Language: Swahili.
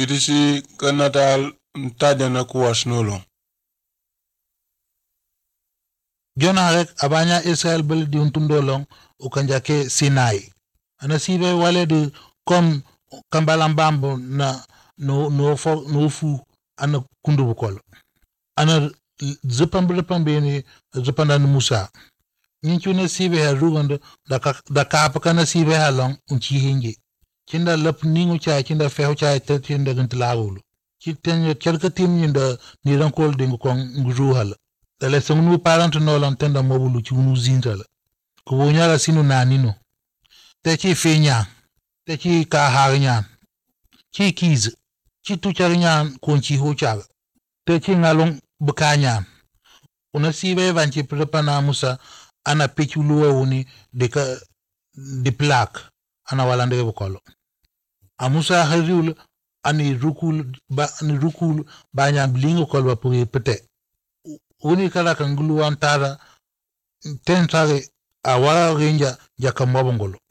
Pitisi kanatal mtajana kuwas nolo. Jona rek abanya Israel bel di untundolong ukanjake Sinai. Ana sibe wale de kom kambalambambo na no fu ana kundu bukolo. Ana zupambe ni zupanda Musa. Nyinchune sibe ha rugando da kapaka na sibe ha long unchi hingi. Kinda lap ningu cha kinda feho cha tinda gantlawulu. Kiten kelka tim nyinda niran kol dingu kong nguru hala. Dale sangnu parent no lan tenda mobulu chunu zintala. Ko nyala sinu nanino. Te chi fenya. Te chi ka harnyan. Chi kiz. Chi tucharnyan konchi hochaga. Te chi ngalong bekanyan. Una sibe vanchi prepana Musa ana pechuluwa uni de plak ana walande bokolo. Amusa hariul ani rukul banya blingo kolba puri pete. Uni kala kangulu antara tentare awara renja jaka mabongolo.